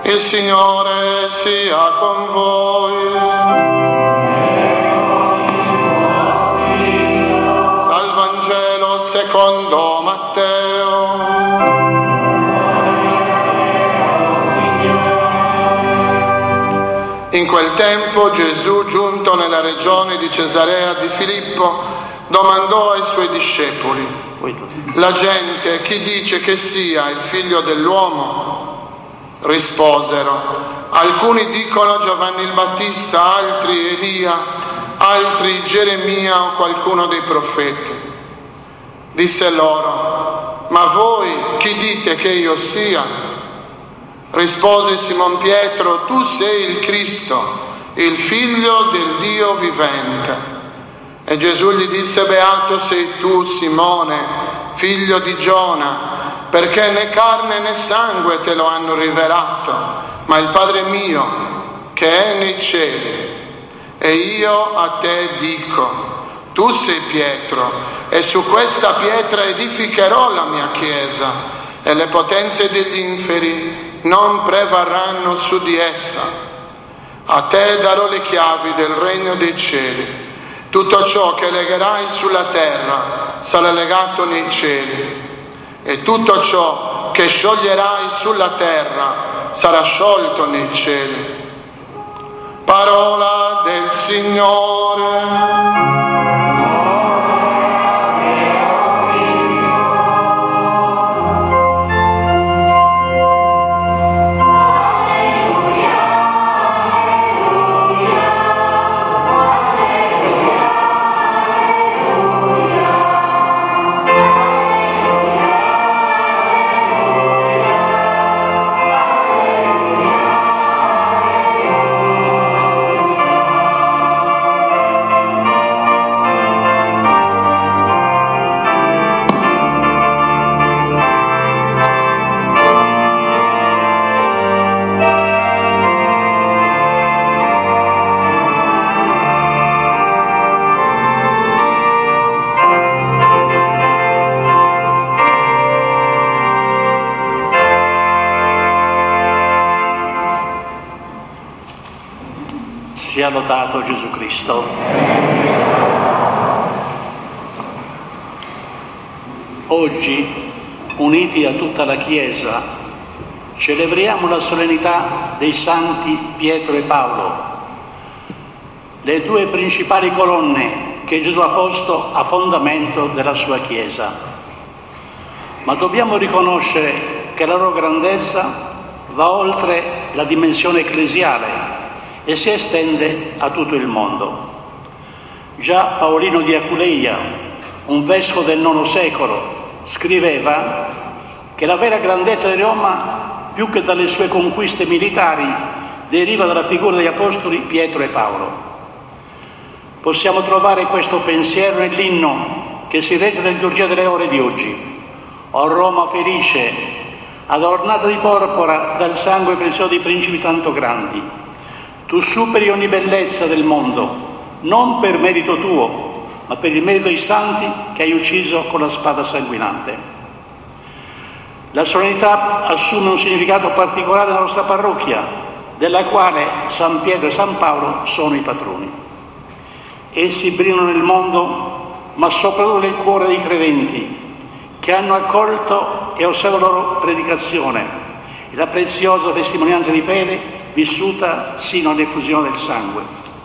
Il Signore sia con voi. Dal Vangelo secondo Matteo. In quel tempo Gesù, giunto nella regione di Cesarea di Filippo, domandò ai suoi discepoli: la gente chi dice che sia il figlio dell'uomo? Risposero: alcuni dicono Giovanni il Battista, altri Elia, altri Geremia o qualcuno dei profeti. Disse loro: ma voi chi dite che io sia? Rispose Simon Pietro: tu sei il Cristo, il figlio del Dio vivente. E Gesù gli disse: beato sei tu, Simone, figlio di Giona, perché né carne né sangue te lo hanno rivelato, ma il Padre mio che è nei cieli. E io a te dico: tu sei Pietro, e su questa pietra edificherò la mia chiesa, e le potenze degli inferi non prevarranno su di essa. A te darò le chiavi del regno dei cieli. Tutto ciò che legherai sulla terra sarà legato nei cieli, e tutto ciò che scioglierai sulla terra sarà sciolto nei cieli. Parola del Signore. Sia lodato Gesù Cristo. Oggi, uniti a tutta la Chiesa, celebriamo la solennità dei santi Pietro e Paolo, le due principali colonne che Gesù ha posto a fondamento della sua Chiesa. Ma dobbiamo riconoscere che la loro grandezza va oltre la dimensione ecclesiale e si estende a tutto il mondo. Già Paolino di Aculeia, un vescovo del IX secolo, scriveva che la vera grandezza di Roma, più che dalle sue conquiste militari, deriva dalla figura degli apostoli Pietro e Paolo. Possiamo trovare questo pensiero nell'inno che si regge nella liturgia delle ore di oggi. O Roma felice, adornata di porpora dal sangue prezioso dei principi tanto grandi, tu superi ogni bellezza del mondo, non per merito tuo, ma per il merito dei santi che hai ucciso con la spada sanguinante. La solennità assume un significato particolare nella nostra parrocchia, della quale San Pietro e San Paolo sono i patroni. Essi brillano nel mondo, ma soprattutto nel cuore dei credenti, che hanno accolto e osservato la loro predicazione e la preziosa testimonianza di fede vissuta sino all'effusione del sangue.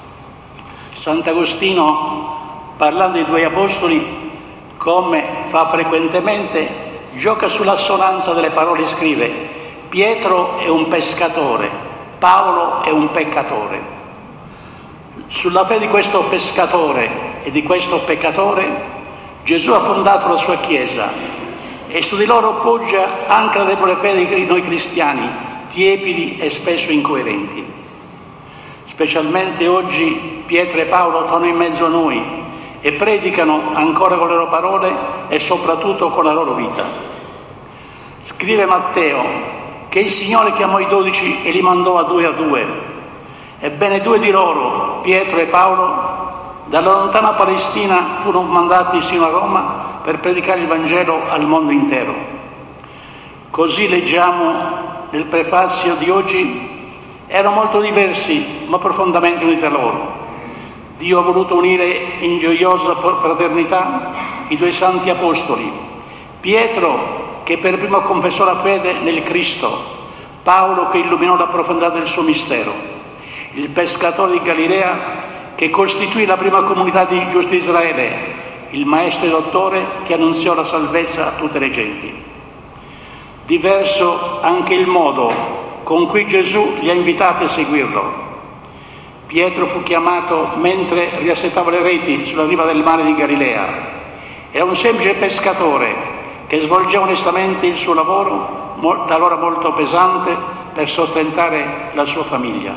Sant'Agostino, parlando dei due apostoli, come fa frequentemente, gioca sull'assonanza delle parole e scrive: Pietro è un pescatore, Paolo è un peccatore. Sulla fede di questo pescatore e di questo peccatore Gesù ha fondato la sua Chiesa, e su di loro poggia anche la debole fede di noi cristiani, tiepidi e spesso incoerenti. Specialmente oggi Pietro e Paolo tornano in mezzo a noi e predicano ancora con le loro parole e soprattutto con la loro vita. Scrive Matteo che il Signore chiamò i 12 e li mandò a due. Ebbene, 2 di loro, Pietro e Paolo, dalla lontana Palestina furono mandati sino a Roma per predicare il Vangelo al mondo intero. Così leggiamo nel prefazio di oggi, erano molto diversi ma profondamente uniti a loro. Dio ha voluto unire in gioiosa fraternità i due santi apostoli, Pietro che per primo confessò la fede nel Cristo, Paolo che illuminò la profondità del suo mistero, il pescatore di Galilea che costituì la prima comunità di giusti di Israele, il maestro e dottore che annunziò la salvezza a tutte le genti. Diverso anche il modo con cui Gesù li ha invitati a seguirlo. Pietro fu chiamato mentre riassettava le reti sulla riva del mare di Galilea. Era un semplice pescatore che svolgeva onestamente il suo lavoro, talora molto pesante, per sostentare la sua famiglia.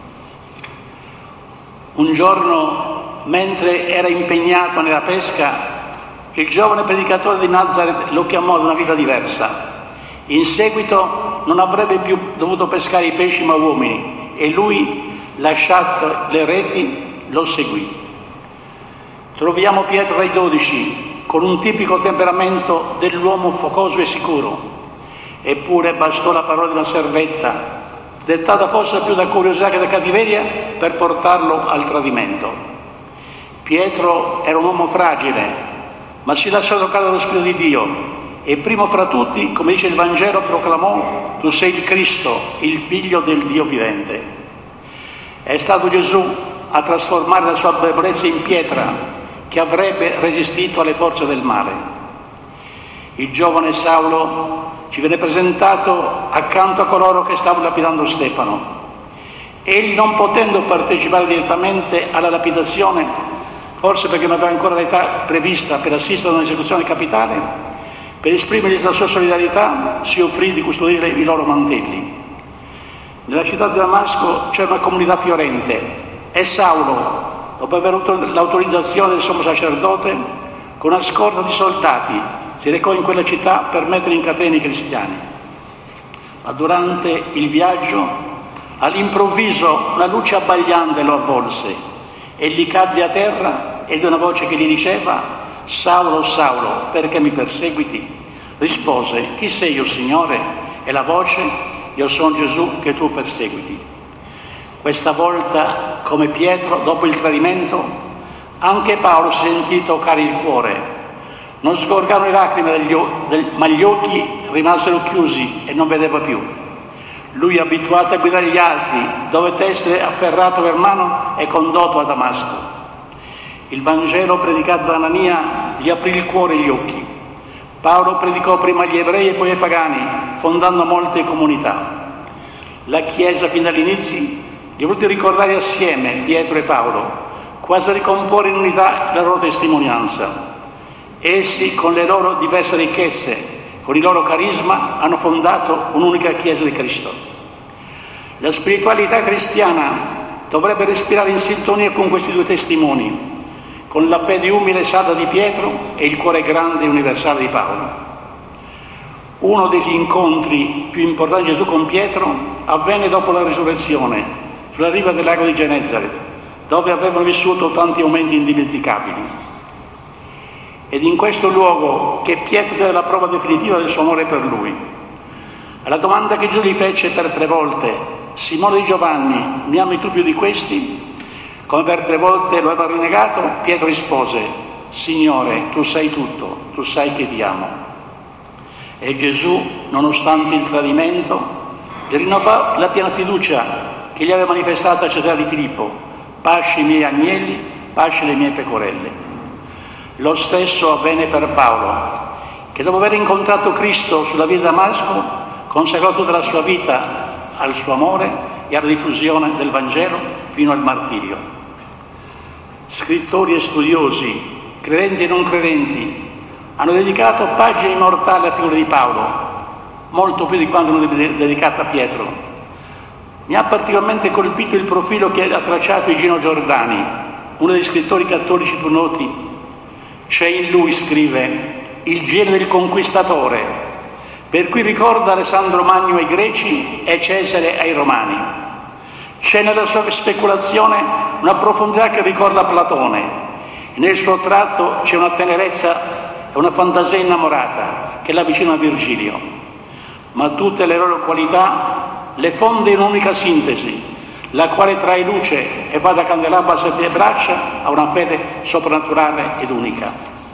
Un giorno, mentre era impegnato nella pesca, il giovane predicatore di Nazaret lo chiamò ad una vita diversa. In seguito non avrebbe più dovuto pescare i pesci ma uomini, e lui, lasciate le reti, lo seguì. Troviamo Pietro ai 12 con un tipico temperamento dell'uomo focoso e sicuro. Eppure bastò la parola di una servetta, dettata forse più da curiosità che da cattiveria, per portarlo al tradimento. Pietro era un uomo fragile, ma si lasciò toccare dallo Spirito di Dio e primo fra tutti, come dice il Vangelo, proclamò: tu sei il Cristo, il Figlio del Dio vivente. È stato Gesù a trasformare la sua debolezza in pietra che avrebbe resistito alle forze del male. Il giovane Saulo ci viene presentato accanto a coloro che stavano lapidando Stefano. Egli, non potendo partecipare direttamente alla lapidazione, forse perché non aveva ancora l'età prevista per assistere a un'esecuzione capitale, per esprimergli la sua solidarietà si offrì di custodire i loro mantelli. Nella città di Damasco c'era una comunità fiorente e Saulo, dopo aver avuto l'autorizzazione del sommo sacerdote, con una scorta di soldati si recò in quella città per mettere in catene i cristiani. Ma durante il viaggio, all'improvviso, una luce abbagliante lo avvolse. Egli cadde a terra ed una voce che gli diceva: Saulo, Saulo, perché mi perseguiti? Rispose: chi sei io, Signore? E la voce: io sono Gesù che tu perseguiti. Questa volta, come Pietro, dopo il tradimento, anche Paolo si sentì toccare il cuore. Non sgorgarono le lacrime, ma gli occhi rimasero chiusi e non vedeva più. Lui, abituato a guidare gli altri, dovette essere afferrato per mano e condotto a Damasco. Il Vangelo predicato da Anania gli aprì il cuore e gli occhi. Paolo predicò prima agli ebrei e poi ai pagani, fondando molte comunità. La Chiesa, fin dagli inizi, li ha voluti ricordare assieme, Pietro e Paolo, quasi a ricomporre in unità la loro testimonianza. Essi, con le loro diverse ricchezze, con il loro carisma, hanno fondato un'unica Chiesa di Cristo. La spiritualità cristiana dovrebbe respirare in sintonia con questi due testimoni, con la fede umile e salda di Pietro e il cuore grande e universale di Paolo. Uno degli incontri più importanti di Gesù con Pietro avvenne dopo la risurrezione, sulla riva del lago di Genesaret, dove avevano vissuto tanti momenti indimenticabili. Ed in questo luogo che Pietro diede la prova definitiva del suo amore per lui. Alla domanda che Gesù gli fece per 3 volte: Simone di Giovanni, mi ami tu più di questi? Come per 3 volte lo aveva rinnegato, Pietro rispose: Signore, tu sai tutto, tu sai che ti amo. E Gesù, nonostante il tradimento, gli rinnovò la piena fiducia che gli aveva manifestato a Cesarea di Filippo: pasci i miei agnelli, pasci le mie pecorelle. Lo stesso avvenne per Paolo, che dopo aver incontrato Cristo sulla via di Damasco, consacrò tutta la sua vita al suo amore e alla diffusione del Vangelo fino al martirio. Scrittori e studiosi, credenti e non credenti, hanno dedicato pagine immortali alla figura di Paolo, molto più di quanto hanno dedicato a Pietro. Mi ha particolarmente colpito il profilo che ha tracciato Igino Giordani, uno degli scrittori cattolici più noti. C'è in lui, scrive, il genio del conquistatore, per cui ricorda Alessandro Magno ai Greci e Cesare ai Romani. C'è nella sua speculazione una profondità che ricorda Platone, e nel suo tratto c'è una tenerezza e una fantasia innamorata che l'avvicina a Virgilio. ma tutte le loro qualità le fonde in un'unica sintesi, la quale trae luce e va da candelabro a sette braccia a una fede soprannaturale ed unica.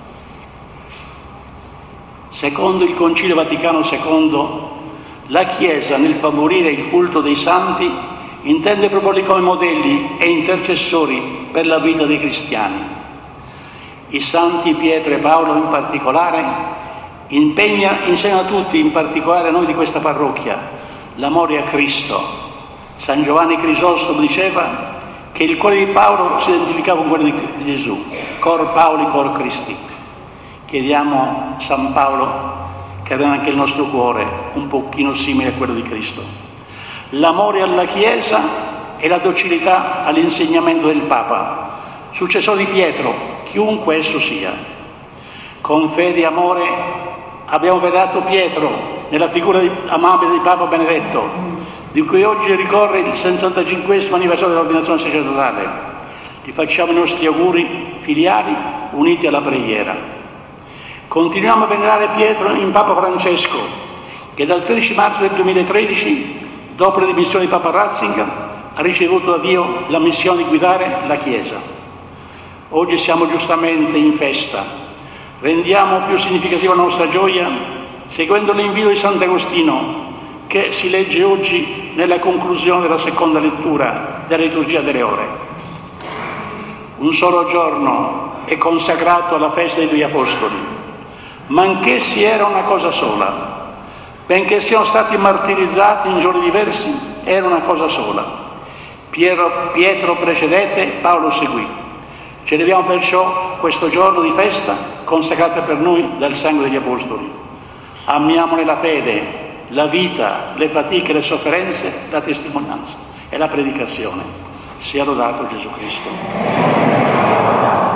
Secondo il Concilio Vaticano II, la Chiesa, nel favorire il culto dei santi, intende proporli come modelli e intercessori per la vita dei cristiani. I santi Pietro e Paolo in particolare insegna a tutti, in particolare a noi di questa parrocchia, l'amore a Cristo. San Giovanni Crisostomo diceva che il cuore di Paolo si identificava con quello di Gesù, cor Pauli, cor Christi. Chiediamo a San Paolo che abbia anche il nostro cuore un pochino simile a quello di Cristo. L'amore alla Chiesa e la docilità all'insegnamento del Papa, successore di Pietro, chiunque esso sia. Con fede e amore abbiamo venerato Pietro nella figura amabile di Papa Benedetto, di cui oggi ricorre il 65° anniversario dell'ordinazione sacerdotale. Gli facciamo i nostri auguri filiali uniti alla preghiera. Continuiamo a venerare Pietro in Papa Francesco, che dal 13 marzo del 2013, dopo le dimissioni di Papa Ratzinger, ha ricevuto da Dio la missione di guidare la Chiesa. Oggi siamo giustamente in festa. Rendiamo più significativa la nostra gioia seguendo l'invito di Sant'Agostino, che si legge oggi nella conclusione della seconda lettura della liturgia delle ore. Un solo giorno è consacrato alla festa dei due apostoli, ma anch'essi era una cosa sola. Benché siano stati martirizzati in giorni diversi, era una cosa sola. Pietro precedette, Paolo seguì. Celebriamo perciò questo giorno di festa consacrato per noi dal sangue degli apostoli. Amiamone la fede, la vita, le fatiche, le sofferenze, la testimonianza e la predicazione. Sia lodato Gesù Cristo.